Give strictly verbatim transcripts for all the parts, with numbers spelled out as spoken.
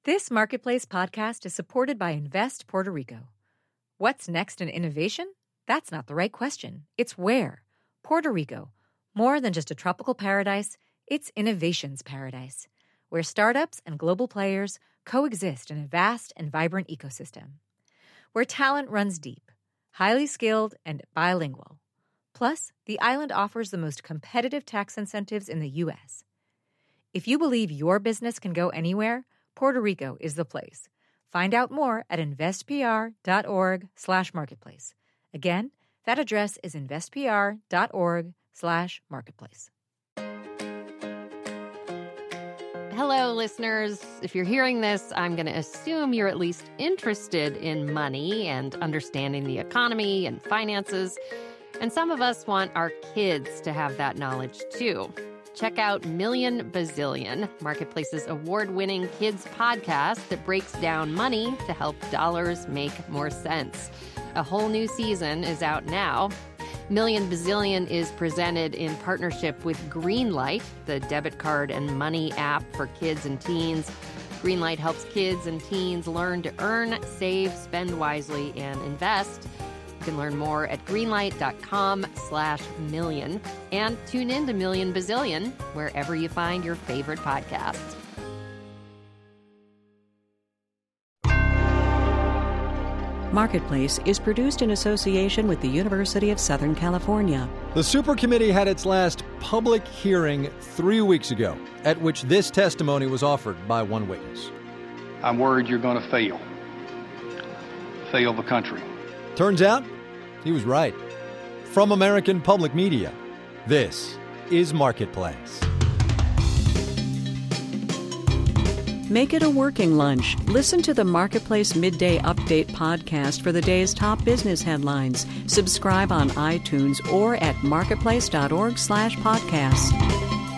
This Marketplace podcast is supported by Invest Puerto Rico. What's next in innovation? That's not the right question. It's where. Puerto Rico. More than just a tropical paradise, it's innovation's paradise, where startups and global players coexist in a vast and vibrant ecosystem. Where talent runs deep, highly skilled, and bilingual. Plus, the island offers the most competitive tax incentives in the U S. If you believe your business can go anywhere, Puerto Rico is the place. Find out more at investpr.org slash marketplace. Again, that address is investpr.org slash marketplace. Hello, listeners. If you're hearing this, I'm going to assume you're at least interested in money and understanding the economy and finances. And some of us want our kids to have that knowledge, too. Check out Million Bazillion, Marketplace's award-winning kids podcast that breaks down money to help dollars make more sense. A whole new season is out now. Million Bazillion is presented in partnership with Greenlight, the debit card and money app for kids and teens. Greenlight helps kids and teens learn to earn, save, spend wisely, and invest. You can learn more at greenlight.com slash million and tune in to Million Bazillion wherever you find your favorite podcasts. Marketplace is produced in association with the University of Southern California. The Super Committee had its last public hearing three weeks ago, at which this testimony was offered by one witness. I'm worried you're going to fail. Fail the country. Turns out, he was right. From American Public Media, this is Marketplace. Make it a working lunch. Listen to the Marketplace Midday Update podcast for the day's top business headlines. Subscribe on iTunes or at marketplace.org slash podcast.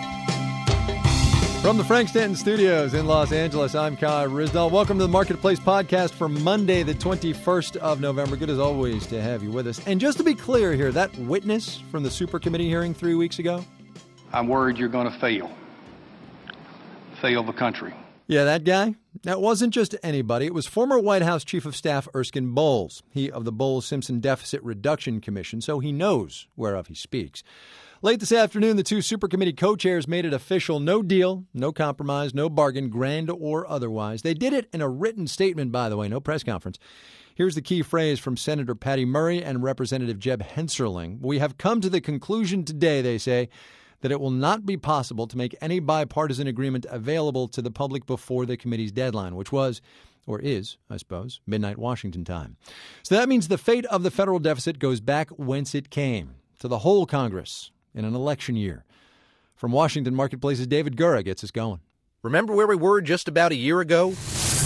From the Frank Stanton Studios in Los Angeles, I'm Kai Ryssdal. Welcome to the Marketplace podcast for Monday, the twenty-first of November. Good as always to have you with us. And just to be clear here, that witness from the Super Committee hearing three weeks ago? I'm worried you're going to fail. Fail the country. Yeah, that guy? That wasn't just anybody. It was former White House Chief of Staff Erskine Bowles, he of the Bowles-Simpson Deficit Reduction Commission, so he knows whereof he speaks. Late this afternoon, the two Super Committee co-chairs made it official. No deal, no compromise, no bargain, grand or otherwise. They did it in a written statement, by the way, no press conference. Here's the key phrase from Senator Patty Murray and Representative Jeb Hensarling. We have come to the conclusion today, they say, that it will not be possible to make any bipartisan agreement available to the public before the committee's deadline, which was, or is, I suppose, midnight Washington time. So that means the fate of the federal deficit goes back whence it came, to the whole Congress in an election year. From Washington, Marketplace's David Gura gets us going. Remember where we were just about a year ago?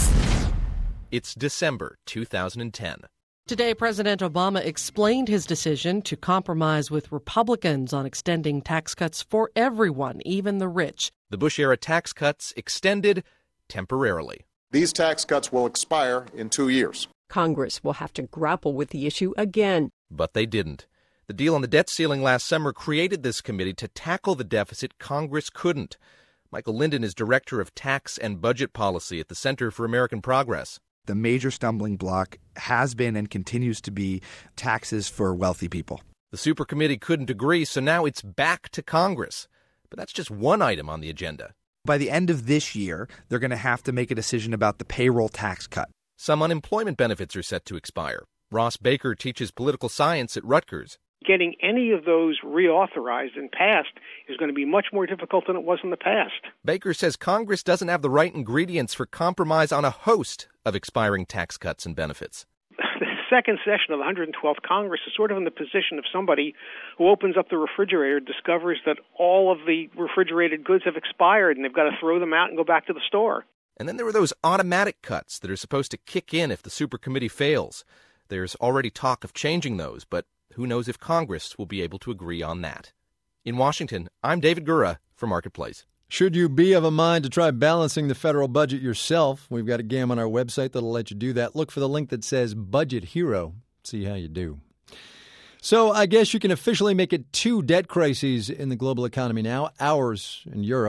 It's December two thousand ten. Today, President Obama explained his decision to compromise with Republicans on extending tax cuts for everyone, even the rich. The Bush-era tax cuts extended temporarily. These tax cuts will expire in two years. Congress will have to grapple with the issue again. But they didn't. The deal on the debt ceiling last summer created this committee to tackle the deficit Congress couldn't. Michael Linden is director of tax and budget policy at the Center for American Progress. The major stumbling block has been and continues to be taxes for wealthy people. The Super Committee couldn't agree, so now it's back to Congress. But that's just one item on the agenda. By the end of this year, they're going to have to make a decision about the payroll tax cut. Some unemployment benefits are set to expire. Ross Baker teaches political science at Rutgers. Getting any of those reauthorized and passed is going to be much more difficult than it was in the past. Baker says Congress doesn't have the right ingredients for compromise on a host of expiring tax cuts and benefits. The second session of the one hundred twelfth Congress is sort of in the position of somebody who opens up the refrigerator, discovers that all of the refrigerated goods have expired, and they've got to throw them out and go back to the store. And then there were those automatic cuts that are supposed to kick in if the Super Committee fails. There's already talk of changing those, but who knows if Congress will be able to agree on that. In Washington, I'm David Gura for Marketplace. Should you be of a mind to try balancing the federal budget yourself, we've got a game on our website that'll let you do that. Look for the link that says Budget Hero. See how you do. So I guess you can officially make it two debt crises in the global economy now, ours and Europe's.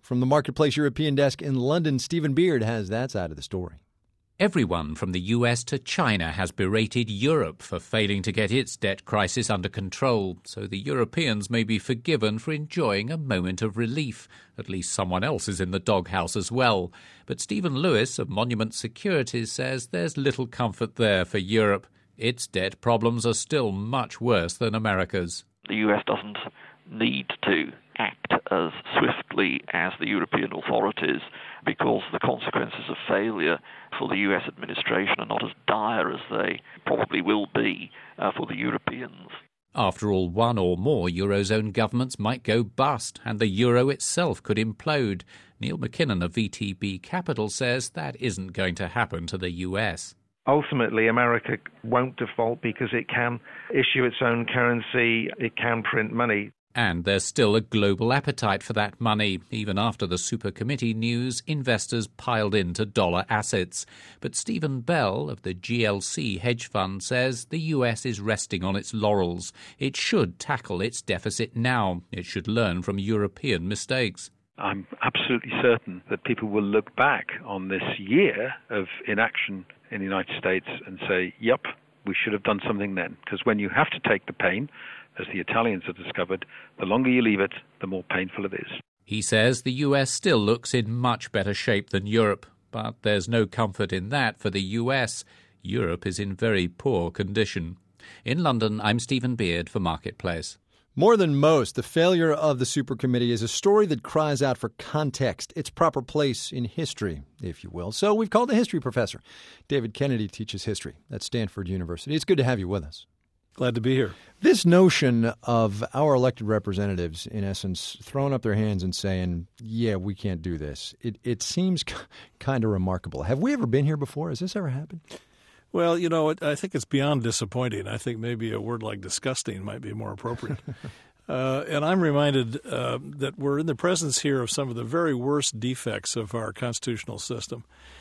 From the Marketplace European desk in London, Stephen Beard has that side of the story. Everyone from the U S to China has berated Europe for failing to get its debt crisis under control, so the Europeans may be forgiven for enjoying a moment of relief. At least someone else is in the doghouse as well. But Stephen Lewis of Monument Securities says there's little comfort there for Europe. Its debt problems are still much worse than America's. The U S doesn't need to act as swiftly as the European authorities because the consequences of failure for the U S administration are not as dire as they probably will be uh, for the Europeans. After all, one or more Eurozone governments might go bust, and the euro itself could implode. Neil McKinnon of V T B Capital says that isn't going to happen to the U S. Ultimately, America won't default because it can issue its own currency, it can print money. And there's still a global appetite for that money. Even after the Super Committee news, investors piled into dollar assets. But Stephen Bell of the G L C hedge fund says the U S is resting on its laurels. It should tackle its deficit now. It should learn from European mistakes. I'm absolutely certain that people will look back on this year of inaction in the United States and say, yep, we should have done something then. Because when you have to take the pain, as the Italians have discovered, the longer you leave it, the more painful it is. He says the U S still looks in much better shape than Europe, but there's no comfort in that for the U S. Europe is in very poor condition. In London, I'm Stephen Beard for Marketplace. More than most, the failure of the Super Committee is a story that cries out for context, its proper place in history, if you will. So we've called a history professor. David Kennedy teaches history at Stanford University. It's good to have you with us. Glad to be here. This notion of our elected representatives, in essence, throwing up their hands and saying, yeah, we can't do this, it, it seems kind of remarkable. Have we ever been here before? Has this ever happened? Well, you know, I think it's beyond disappointing. I think maybe a word like disgusting might be more appropriate. uh, and I'm reminded uh, that we're in the presence here of some of the very worst defects of our constitutional system.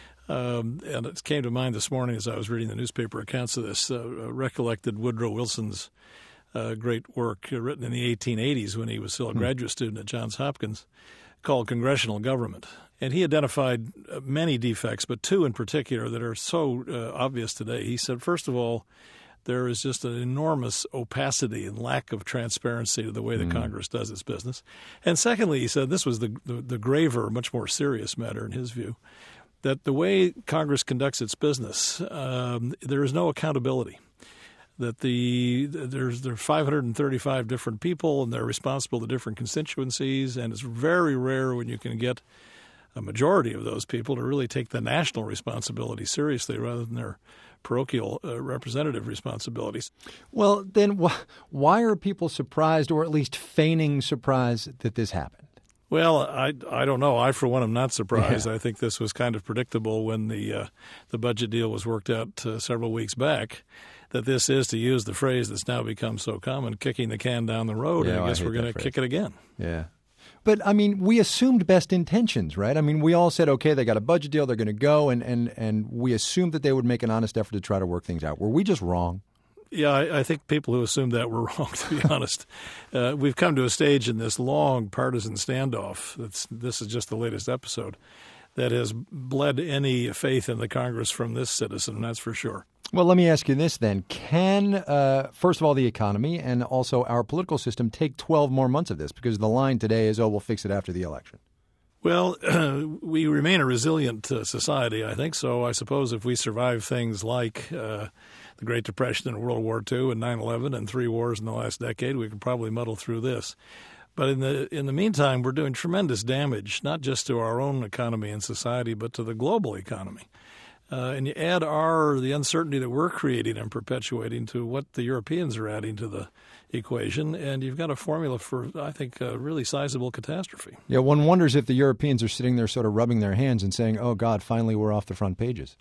Um, and it came to mind this morning as I was reading the newspaper accounts of this, uh, recollected Woodrow Wilson's uh, great work uh, written in the eighteen eighties when he was still a graduate student at Johns Hopkins called Congressional Government. And he identified uh, many defects, but two in particular that are so uh, obvious today. He said, first of all, there is just an enormous opacity and lack of transparency to the way that mm. Congress does its business. And secondly, he said, this was the, the, the graver, much more serious matter in his view, that the way Congress conducts its business, um, there is no accountability. That the there's there are five hundred thirty-five different people and they're responsible to different constituencies, and it's very rare when you can get a majority of those people to really take the national responsibility seriously rather than their parochial uh, representative responsibilities. Well, then wh- why are people surprised, or at least feigning surprise, that this happened? Well, I, I don't know. I, for one, am not surprised. Yeah. I think this was kind of predictable when the uh, the budget deal was worked out uh, several weeks back, that this is, to use the phrase that's now become so common, kicking the can down the road, yeah, and I guess I we're going to kick it again. Yeah. But, I mean, we assumed best intentions, right? I mean, we all said, okay, they got a budget deal, they're going to go, and, and, and we assumed that they would make an honest effort to try to work things out. Were we just wrong? Yeah, I, I think people who assumed that were wrong, to be honest. Uh, we've come to a stage in this long partisan standoff, that's, this is just the latest episode, that has bled any faith in the Congress from this citizen, that's for sure. Well, let me ask you this then. Can, uh, first of all, the economy and also our political system take twelve more months of this? Because the line today is, oh, we'll fix it after the election. Well, uh, we remain a resilient uh, society, I think. So I suppose if we survive things like uh, the Great Depression and World War Two and nine eleven and three wars in the last decade, we can probably muddle through this. But in the in the meantime, we're doing tremendous damage, not just to our own economy and society, but to the global economy. Uh, and you add our the uncertainty that we're creating and perpetuating to what the Europeans are adding to the equation, and you've got a formula for, I think, a really sizable catastrophe. Yeah, one wonders if the Europeans are sitting there sort of rubbing their hands and saying, oh, God, finally we're off the front pages.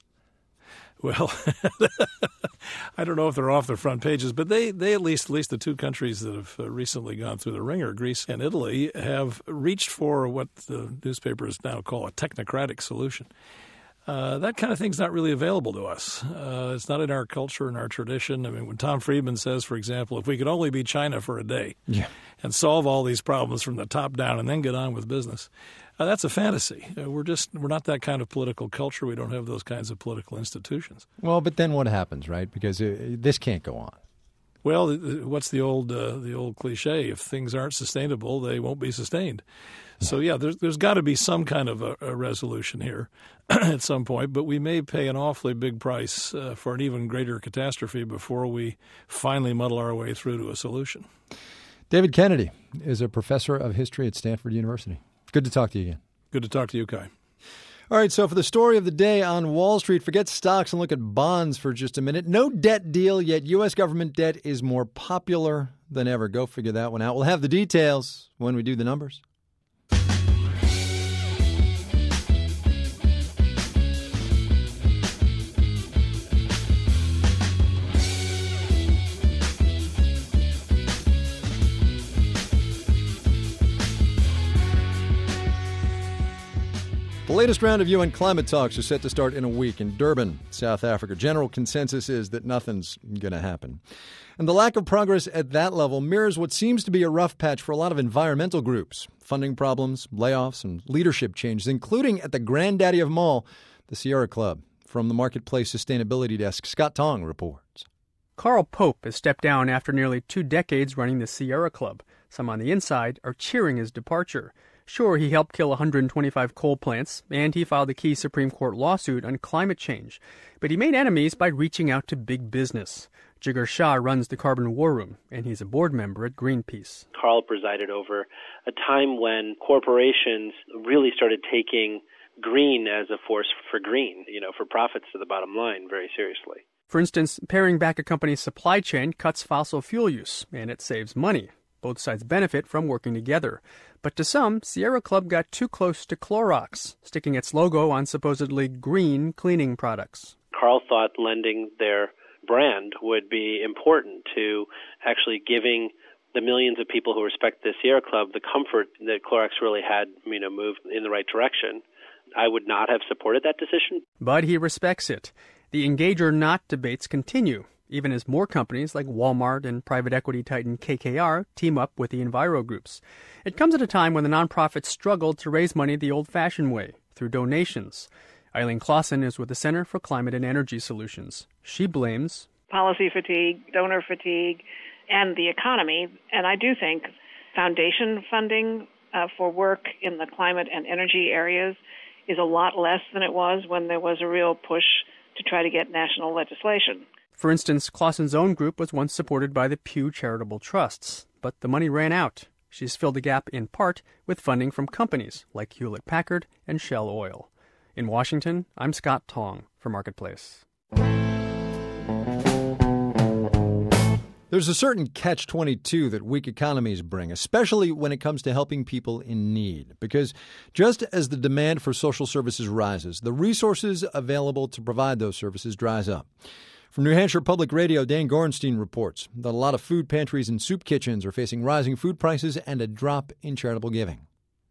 Well, I don't know if they're off the front pages, but they, they at least, at least the two countries that have recently gone through the ringer, Greece and Italy, have reached for what the newspapers now call a technocratic solution. Uh, that kind of thing's not really available to us. Uh, it's not in our culture and our tradition. I mean, when Tom Friedman says, for example, if we could only be China for a day yeah. and solve all these problems from the top down and then get on with business, Uh, that's a fantasy. Uh, we're just we're not that kind of political culture. We don't have those kinds of political institutions. Well, but then what happens, right? Because it, this can't go on. Well, what's the old uh, the old cliche? If things aren't sustainable, they won't be sustained. So, yeah, there's, there's got to be some kind of a, a resolution here at some point, but we may pay an awfully big price uh, for an even greater catastrophe before we finally muddle our way through to a solution. David Kennedy is a professor of history at Stanford University. Good to talk to you again. Good to talk to you, Kai. All right, so for the story of the day on Wall Street, forget stocks and look at bonds for just a minute. No debt deal, yet U S government debt is more popular than ever. Go figure that one out. We'll have the details when we do the numbers. The latest round of U N climate talks are set to start in a week in Durban, South Africa. General consensus is that nothing's going to happen. And the lack of progress at that level mirrors what seems to be a rough patch for a lot of environmental groups. Funding problems, layoffs, and leadership changes, including at the granddaddy of them all, the Sierra Club. From the Marketplace Sustainability Desk, Scott Tong reports. Carl Pope has stepped down after nearly two decades running the Sierra Club. Some on the inside are cheering his departure. Sure, he helped kill one hundred twenty-five coal plants, and he filed a key Supreme Court lawsuit on climate change. But he made enemies by reaching out to big business. Jigar Shah runs the Carbon War Room, and he's a board member at Greenpeace. Carl presided over a time when corporations really started taking green as a force for green, you know, for profits to the bottom line very seriously. For instance, paring back a company's supply chain cuts fossil fuel use, and it saves money. Both sides benefit from working together. But to some, Sierra Club got too close to Clorox, sticking its logo on supposedly green cleaning products. Carl thought lending their brand would be important to actually giving the millions of people who respect the Sierra Club the comfort that Clorox really had, you know, moved in the right direction. I would not have supported that decision. But he respects it. The engage or not debates continue, even as more companies like Walmart and private equity titan K K R team up with the Enviro groups. It comes at a time when the nonprofits struggled to raise money the old-fashioned way, through donations. Eileen Clausen is with the Center for Climate and Energy Solutions. She blames policy fatigue, donor fatigue, and the economy. And I do think foundation funding uh, for work in the climate and energy areas is a lot less than it was when there was a real push to try to get national legislation. For instance, Clausen's own group was once supported by the Pew Charitable Trusts, but the money ran out. She's filled the gap in part with funding from companies like Hewlett-Packard and Shell Oil. In Washington, I'm Scott Tong for Marketplace. There's a certain catch twenty-two that weak economies bring, especially when it comes to helping people in need. Because just as the demand for social services rises, the resources available to provide those services dries up. From New Hampshire Public Radio, Dan Gorenstein reports that a lot of food pantries and soup kitchens are facing rising food prices and a drop in charitable giving.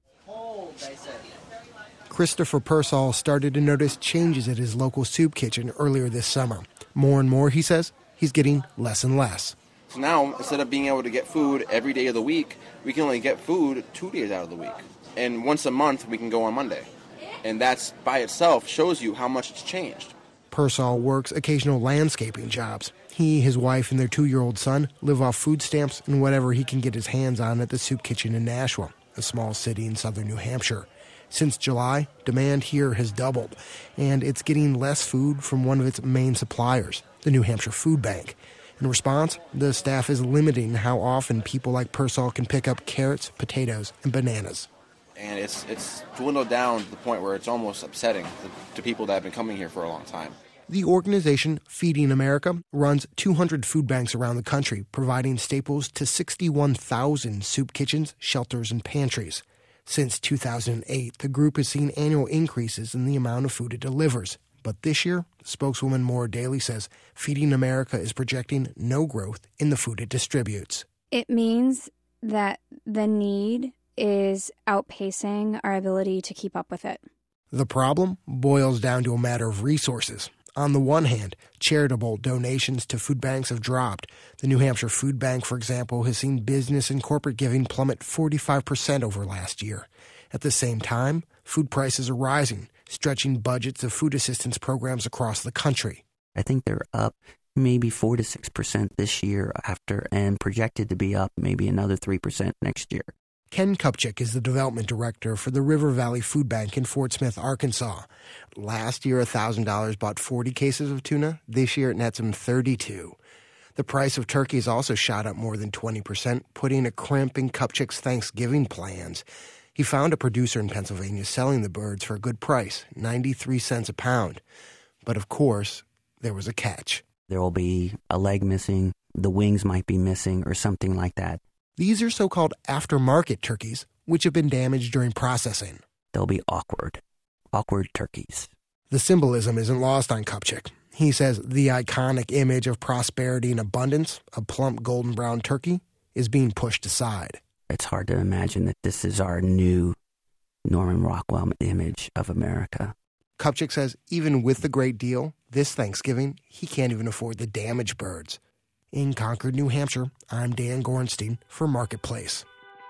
Christopher Pearsall started to notice changes at his local soup kitchen earlier this summer. More and more, he says, he's getting less and less. So now, instead of being able to get food every day of the week, we can only get food two days out of the week. And once a month, we can go on Monday. And that's, by itself, shows you how much it's changed. Pearsall works occasional landscaping jobs. He, his wife, and their two-year-old son live off food stamps and whatever he can get his hands on at the soup kitchen in Nashua, a small city in southern New Hampshire. Since July, demand here has doubled, and it's getting less food from one of its main suppliers, the New Hampshire Food Bank. In response, the staff is limiting how often people like Pearsall can pick up carrots, potatoes, and bananas. And it's it's dwindled down to the point where it's almost upsetting to, to people that have been coming here for a long time. The organization Feeding America runs two hundred food banks around the country, providing staples to sixty-one thousand soup kitchens, shelters, and pantries. Since two thousand eight, the group has seen annual increases in the amount of food it delivers. But this year, spokeswoman Maura Daly says Feeding America is projecting no growth in the food it distributes. It means that the need is outpacing our ability to keep up with it. The problem boils down to a matter of resources. On the one hand, charitable donations to food banks have dropped. The New Hampshire Food Bank, for example, has seen business and corporate giving plummet forty-five percent over last year. At the same time, food prices are rising, stretching budgets of food assistance programs across the country. I think they're up maybe four to six percent this year after, and projected to be up maybe another three percent next year. Ken Kupchik is the development director for the River Valley Food Bank in Fort Smith, Arkansas. Last year, one thousand dollars bought forty cases of tuna. This year, it nets him thirty-two. The price of turkey has also shot up more than twenty percent, putting a crimp in Kupchik's Thanksgiving plans. He found a producer in Pennsylvania selling the birds for a good price, ninety-three cents a pound. But of course, there was a catch. There will be a leg missing, the wings might be missing, or something like that. These are so-called aftermarket turkeys, which have been damaged during processing. They'll be awkward. Awkward turkeys. The symbolism isn't lost on Kupchik. He says the iconic image of prosperity and abundance, a plump golden brown turkey, is being pushed aside. It's hard to imagine that this is our new Norman Rockwell image of America. Kupchik says even with the great deal, this Thanksgiving, he can't even afford the damaged birds. In Concord, New Hampshire, I'm Dan Gorenstein for Marketplace.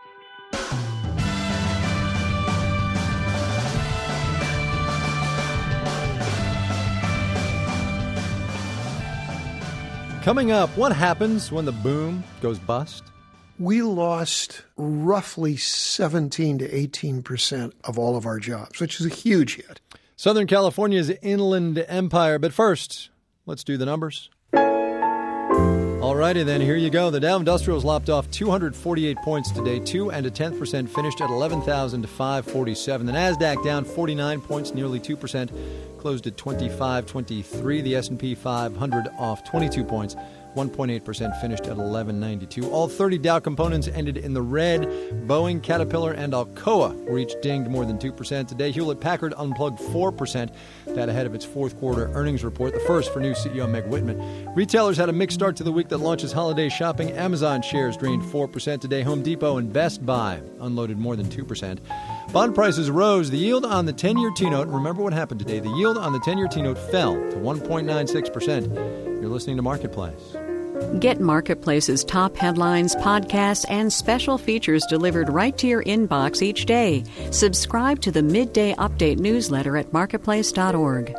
Coming up, what happens when the boom goes bust? We lost roughly seventeen to eighteen percent of all of our jobs, which is a huge hit. Southern California's Inland Empire. But first, let's do the numbers. All righty, then, here you go. The Dow Industrials lopped off two hundred forty-eight points today, two and a tenth percent, finished at eleven thousand five hundred forty-seven. The Nasdaq down forty-nine points, nearly two percent, closed at twenty-five twenty-three. The S and P five hundred off twenty-two points, one point eight percent, finished at eleven ninety-two. All thirty Dow components ended in the red. Boeing, Caterpillar, and Alcoa were each dinged more than two percent today. Hewlett-Packard unplugged four percent. That ahead of its fourth quarter earnings report, the first for new C E O Meg Whitman. Retailers had a mixed start to the week that launches holiday shopping. Amazon shares drained four percent today. Home Depot and Best Buy unloaded more than two percent. Bond prices rose. The yield on the ten-year T-note, remember what happened today, the yield on the ten-year T-note fell to one point nine six percent. You're listening to Marketplace. Get Marketplace's top headlines, podcasts, and special features delivered right to your inbox each day. Subscribe to the Midday Update newsletter at marketplace dot org.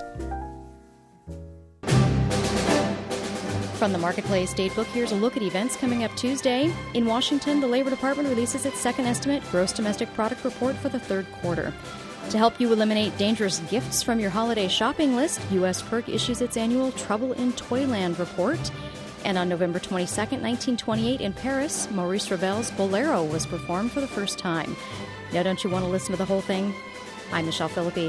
From the Marketplace Datebook, here's a look at events coming up Tuesday. In Washington, the Labor Department releases its second estimate gross domestic product report for the third quarter. To help you eliminate dangerous gifts from your holiday shopping list, U S P E R C issues its annual Trouble in Toyland report. And on November twenty-second, nineteen twenty-eight, in Paris, Maurice Ravel's Bolero was performed for the first time. Now, don't you want to listen to the whole thing? I'm Michelle Philippi.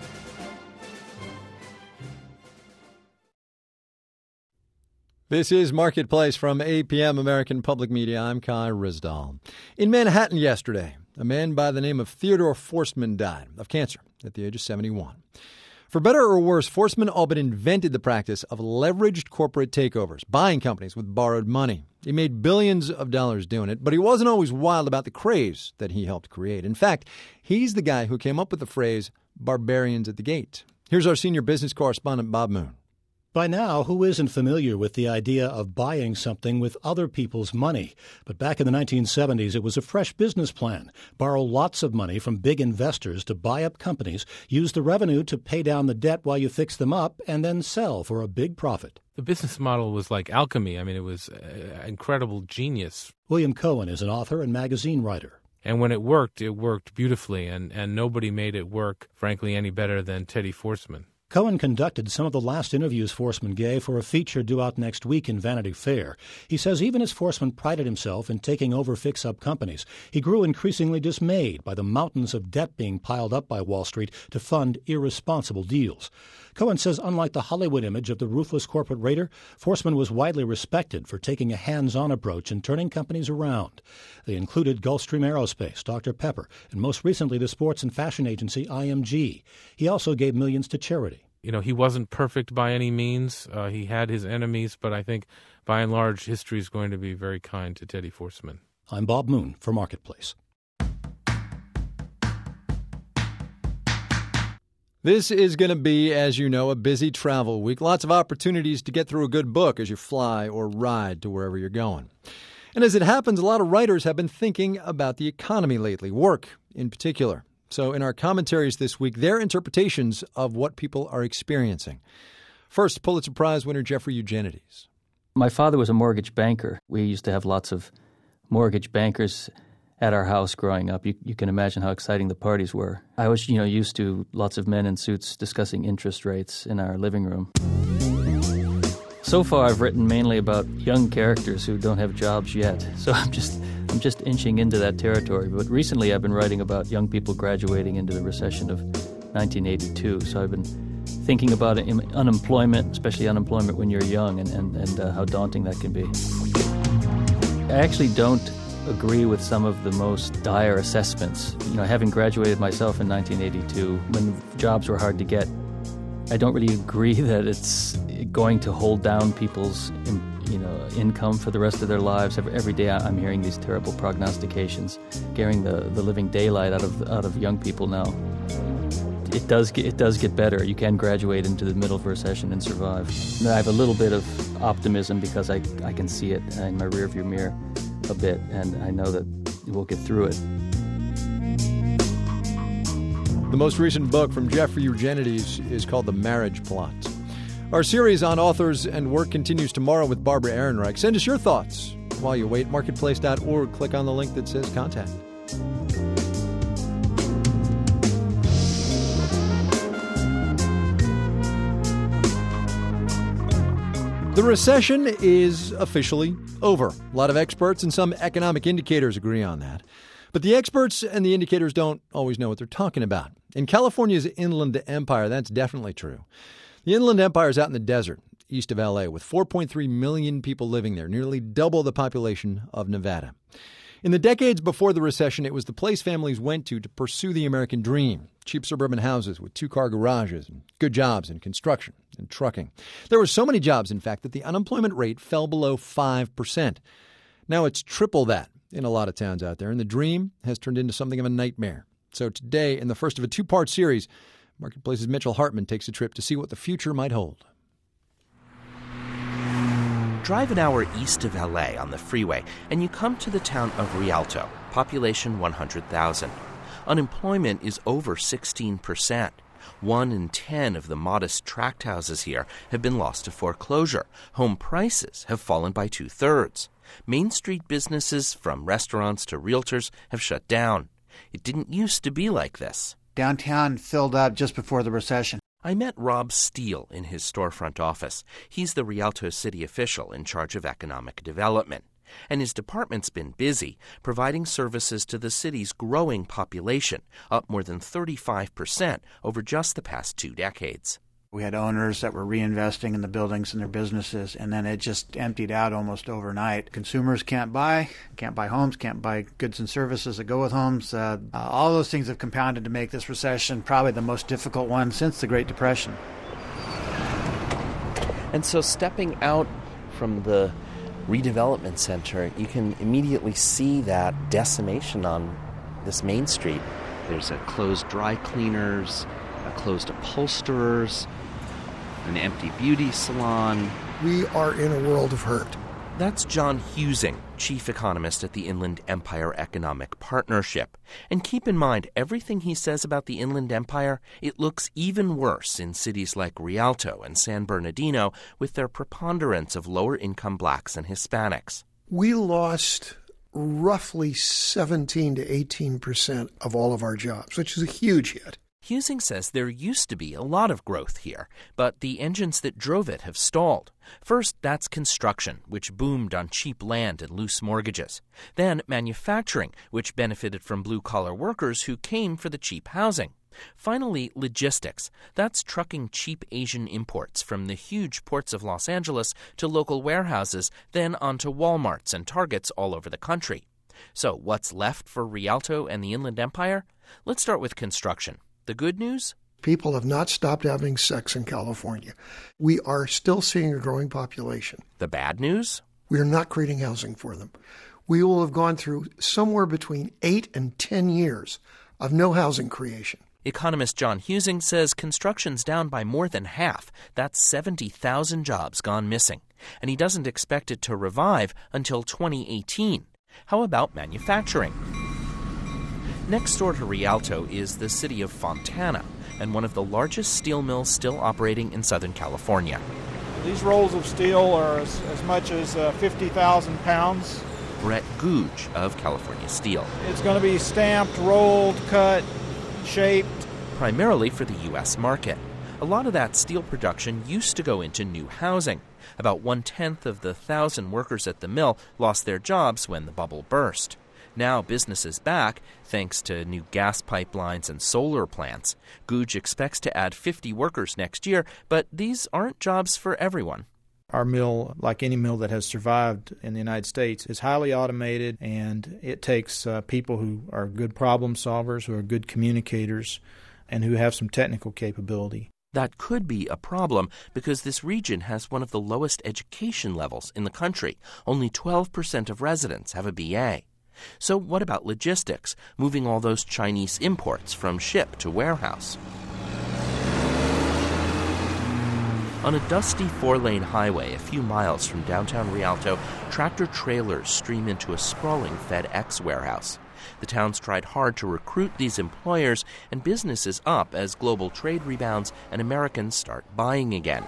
This is Marketplace from A P M American Public Media. I'm Kai Risdal. In Manhattan yesterday, a man by the name of Theodore Forstmann died of cancer at the age of seventy-one. For better or worse, Forstmann all but invented the practice of leveraged corporate takeovers, buying companies with borrowed money. He made billions of dollars doing it, but he wasn't always wild about the craze that he helped create. In fact, he's the guy who came up with the phrase, barbarians at the gate. Here's our senior business correspondent, Bob Moon. By now, who isn't familiar with the idea of buying something with other people's money? But back in the nineteen seventies, it was a fresh business plan. Borrow lots of money from big investors to buy up companies, use the revenue to pay down the debt while you fix them up, and then sell for a big profit. The business model was like alchemy. I mean, it was uh, incredible genius. William Cohen is an author and magazine writer. And when it worked, it worked beautifully, and, and nobody made it work, frankly, any better than Teddy Forstmann. Cohen conducted some of the last interviews Forstmann gave for a feature due out next week in Vanity Fair. He says even as Forstmann prided himself in taking over fix-up companies, he grew increasingly dismayed by the mountains of debt being piled up by Wall Street to fund irresponsible deals. Cohen says unlike the Hollywood image of the ruthless corporate raider, Forstmann was widely respected for taking a hands-on approach and turning companies around. They included Gulfstream Aerospace, Doctor Pepper, and most recently the sports and fashion agency I M G. He also gave millions to charity. You know, he wasn't perfect by any means. Uh, he had his enemies, but I think by and large history is going to be very kind to Teddy Forstmann. I'm Bob Moon for Marketplace. This is going to be, as you know, a busy travel week. Lots of opportunities to get through a good book as you fly or ride to wherever you're going. And as it happens, a lot of writers have been thinking about the economy lately, work in particular. So in our commentaries this week, their interpretations of what people are experiencing. First, Pulitzer Prize winner Jeffrey Eugenides. My father was a mortgage banker. We used to have lots of mortgage bankers at our house growing up. You, you can imagine how exciting the parties were. I was, you know, used to lots of men in suits discussing interest rates in our living room. So far, I've written mainly about young characters who don't have jobs yet. So I'm just I'm just inching into that territory. But recently, I've been writing about young people graduating into the recession of nineteen eighty-two. So I've been thinking about unemployment, especially unemployment when you're young, and, and, and uh, how daunting that can be. I actually don't agree with some of the most dire assessments. You know, having graduated myself in nineteen eighty-two, when jobs were hard to get, I don't really agree that it's going to hold down people's, you know, income for the rest of their lives. Every, every day I'm hearing these terrible prognostications, scaring the, the living daylight out of out of young people now. It does get, it does get better. You can graduate into the middle of a recession and survive. And I have a little bit of optimism because I, I can see it in my rearview mirror a bit, and I know that we'll get through it. The most recent book from Jeffrey Eugenides is called The Marriage Plot. Our series on authors and work continues tomorrow with Barbara Ehrenreich. Send us your thoughts while you wait. marketplace dot org. Click on the link that says Contact. The recession is officially over. A lot of experts and some economic indicators agree on that. But the experts and the indicators don't always know what they're talking about. In California's Inland Empire, that's definitely true. The Inland Empire is out in the desert, east of L A, with four point three million people living there, nearly double the population of Nevada. In the decades before the recession, it was the place families went to to pursue the American dream. Cheap suburban houses with two-car garages and good jobs in construction and trucking. There were so many jobs, in fact, that the unemployment rate fell below five percent. Now it's triple that in a lot of towns out there, and the dream has turned into something of a nightmare. So today, in the first of a two-part series, Marketplace's Mitchell Hartman takes a trip to see what the future might hold. Drive an hour east of L A on the freeway, and you come to the town of Rialto, population one hundred thousand. Unemployment is over sixteen percent. One in ten of the modest tract houses here have been lost to foreclosure. Home prices have fallen by two-thirds. Main Street businesses, from restaurants to realtors, have shut down. It didn't used to be like this. Downtown filled up just before the recession. I met Rob Steele in his storefront office. He's the Rialto city official in charge of economic development. And his department's been busy providing services to the city's growing population, up more than thirty-five percent over just the past two decades. We had owners that were reinvesting in the buildings and their businesses, and then it just emptied out almost overnight. Consumers can't buy, can't buy homes, can't buy goods and services that go with homes. Uh, uh, all those things have compounded to make this recession probably the most difficult one since the Great Depression. And so stepping out from the redevelopment center, you can immediately see that decimation on this Main Street. There's a closed dry cleaners, a closed upholsterers, an empty beauty salon. We are in a world of hurt. That's John Husing, chief economist at the Inland Empire Economic Partnership. And keep in mind, everything he says about the Inland Empire, it looks even worse in cities like Rialto and San Bernardino with their preponderance of lower-income blacks and Hispanics. We lost roughly seventeen to eighteen percent of all of our jobs, which is a huge hit. Husing says there used to be a lot of growth here, but the engines that drove it have stalled. First, that's construction, which boomed on cheap land and loose mortgages. Then manufacturing, which benefited from blue-collar workers who came for the cheap housing. Finally, logistics. That's trucking cheap Asian imports from the huge ports of Los Angeles to local warehouses, then onto Walmarts and Targets all over the country. So what's left for Rialto and the Inland Empire? Let's start with construction. The good news? People have not stopped having sex in California. We are still seeing a growing population. The bad news? We are not creating housing for them. We will have gone through somewhere between eight and ten years of no housing creation. Economist John Husing says construction's down by more than half. That's seventy thousand jobs gone missing. And he doesn't expect it to revive until twenty eighteen. How about manufacturing? Next door to Rialto is the city of Fontana, and one of the largest steel mills still operating in Southern California. These rolls of steel are as, as much as uh, fifty thousand pounds. Brett Googe of California Steel. It's going to be stamped, rolled, cut, shaped. Primarily for the U S market. A lot of that steel production used to go into new housing. About one-tenth of the thousand workers at the mill lost their jobs when the bubble burst. Now business is back, thanks to new gas pipelines and solar plants. Googe expects to add fifty workers next year, but these aren't jobs for everyone. Our mill, like any mill that has survived in the United States, is highly automated, and it takes uh, people who are good problem solvers, who are good communicators, and who have some technical capability. That could be a problem because this region has one of the lowest education levels in the country. Only twelve percent of residents have a B A. So what about logistics, moving all those Chinese imports from ship to warehouse? On a dusty four-lane highway a few miles from downtown Rialto, tractor-trailers stream into a sprawling FedEx warehouse. The town's tried hard to recruit these employers, and business is up as global trade rebounds and Americans start buying again.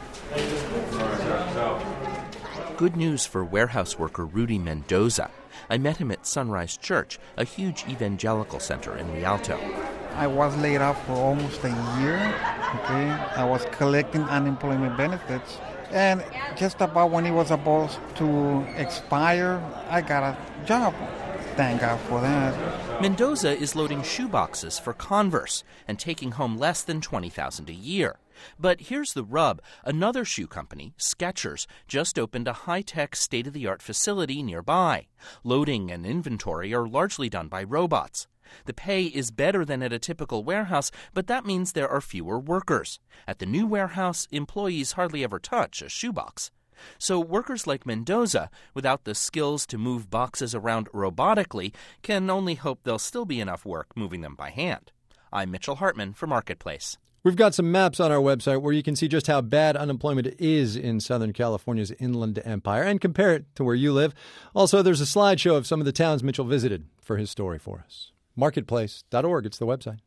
Good news for warehouse worker Rudy Mendoza. I met him at Sunrise Church, a huge evangelical center in Rialto. I was laid off for almost a year. Okay, I was collecting unemployment benefits, and just about when it was about to expire, I got a job. Thank God for that. Mendoza is loading shoeboxes for Converse and taking home less than twenty thousand dollars a year. But here's the rub. Another shoe company, Skechers, just opened a high-tech, state-of-the-art facility nearby. Loading and inventory are largely done by robots. The pay is better than at a typical warehouse, but that means there are fewer workers. At the new warehouse, employees hardly ever touch a shoebox. So workers like Mendoza, without the skills to move boxes around robotically, can only hope there'll still be enough work moving them by hand. I'm Mitchell Hartman for Marketplace. We've got some maps on our website where you can see just how bad unemployment is in Southern California's Inland Empire and compare it to where you live. Also, there's a slideshow of some of the towns Mitchell visited for his story for us. Marketplace dot org, it's the website.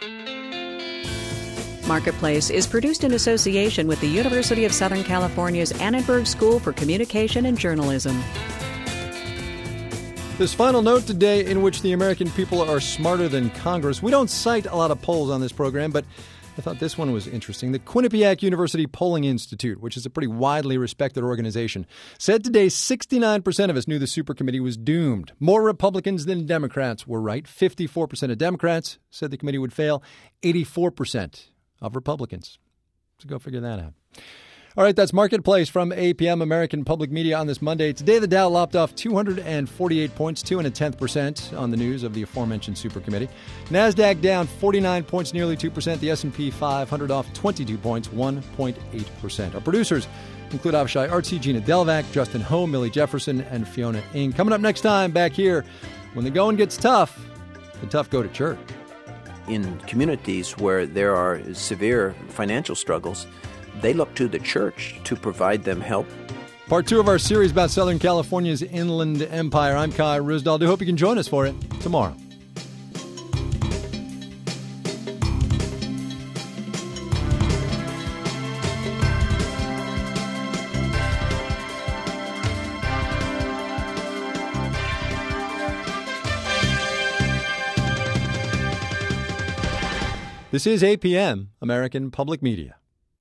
Marketplace is produced in association with the University of Southern California's Annenberg School for Communication and Journalism. This final note today, in which the American people are smarter than Congress. We don't cite a lot of polls on this program, but I thought this one was interesting. The Quinnipiac University Polling Institute, which is a pretty widely respected organization, said today sixty-nine percent of us knew the supercommittee was doomed. More Republicans than Democrats were right. fifty-four percent of Democrats said the committee would fail. eighty-four percent of Republicans. So go figure that out. All right, that's Marketplace from A P M, American Public Media, on this Monday. Today, the Dow lopped off two hundred forty-eight points, two and a tenth percent on the news of the aforementioned supercommittee. NASDAQ down forty-nine points, nearly two percent. The S and P five hundred off twenty-two points, one point eight percent. Our producers include Avishai Artsy, Gina Delvac, Justin Ho, Millie Jefferson, and Fiona Ng. Coming up next time back here, when the going gets tough, the tough go to church. In communities where there are severe financial struggles, they look to the church to provide them help. Part two of our series about Southern California's Inland Empire. I'm Kai Ryssdal. I hope you can join us for it tomorrow. This is A P M, American Public Media.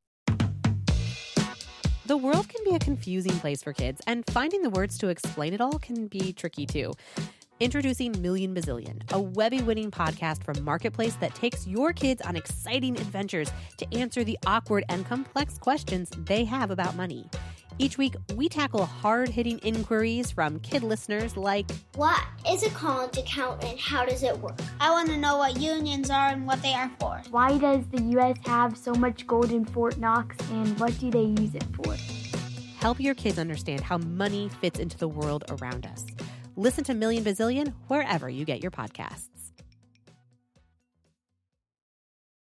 The world can be a confusing place for kids, and finding the words to explain it all can be tricky too. Introducing Million Bazillion, a Webby-winning podcast from Marketplace that takes your kids on exciting adventures to answer the awkward and complex questions they have about money. Each week, we tackle hard-hitting inquiries from kid listeners like, what is a college account and how does it work? I want to know what unions are and what they are for. Why does the U S have so much gold in Fort Knox, and what do they use it for? Help your kids understand how money fits into the world around us. Listen to Million Bazillion wherever you get your podcasts.